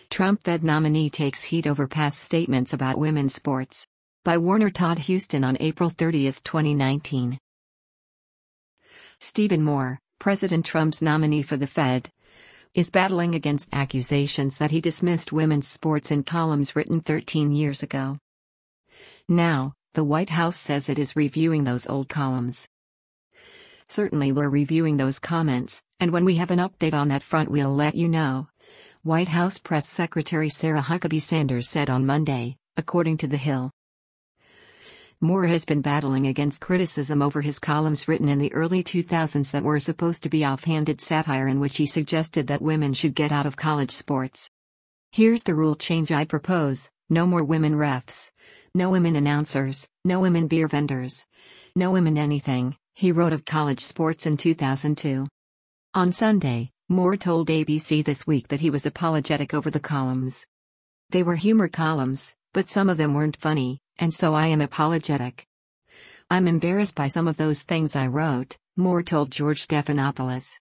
Trump Fed nominee takes heat over past statements about women's sports. By Warner Todd Huston on April 30, 2019. Stephen Moore, President Trump's nominee for the Fed, is battling against accusations that he dismissed women's sports in columns written 13 years ago. Now, the White House says it is reviewing those old columns. Certainly we're reviewing those comments, and when we have an update on that front we'll let you know, White House Press Secretary Sarah Huckabee Sanders said on Monday, according to The Hill. Moore has been battling against criticism over his columns written in the early 2000s that were supposed to be offhanded satire in which he suggested that women should get out of college sports. Here's the rule change I propose: no more women refs, no women announcers, no women beer vendors, no women anything, he wrote of college sports in 2002. On Sunday, Moore told ABC This Week that he was apologetic over the columns. They were humor columns, but some of them weren't funny, and so I am apologetic. I'm embarrassed by some of those things I wrote, Moore told George Stephanopoulos.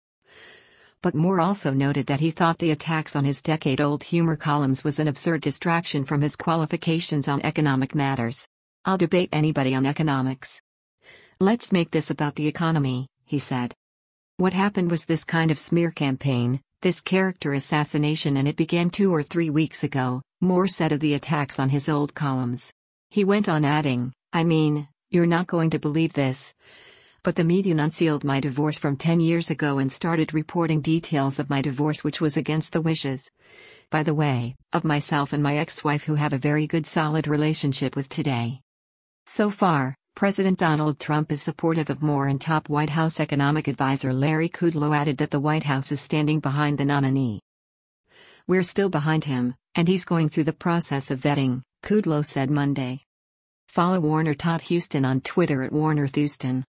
But Moore also noted that he thought the attacks on his decade-old humor columns was an absurd distraction from his qualifications on economic matters. I'll debate anybody on economics. Let's make this about the economy, he said. What happened was this kind of smear campaign, this character assassination, and it began 2 or 3 weeks ago, Moore said of the attacks on his old columns. He went on adding, I mean, you're not going to believe this, but the media unsealed my divorce from 10 years ago and started reporting details of my divorce, which was against the wishes, by the way, of myself and my ex-wife, who have a very good solid relationship with today. So far, President Donald Trump is supportive of Moore, and top White House economic advisor Larry Kudlow added that the White House is standing behind the nominee. We're still behind him, and he's going through the process of vetting, Kudlow said Monday. Follow Warner Todd Huston on Twitter at WarnerThouston.